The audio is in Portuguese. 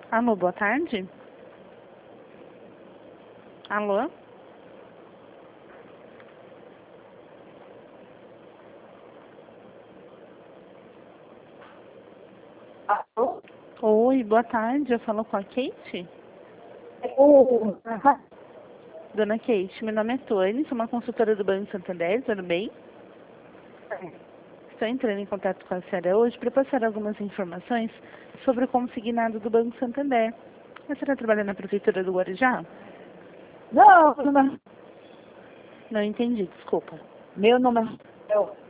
Alô, boa tarde. Alô? Alô? Oi, boa tarde. Eu falo com a Kate? Dona Kate, meu nome é Tony, sou uma consultora do Banco Santander, tudo bem? Estou entrando em contato com a senhora hoje para passar algumas informações sobre o consignado do Banco Santander. A senhora trabalha na Prefeitura do Guarujá? Não, Não entendi, desculpa. meu nome é Raquel.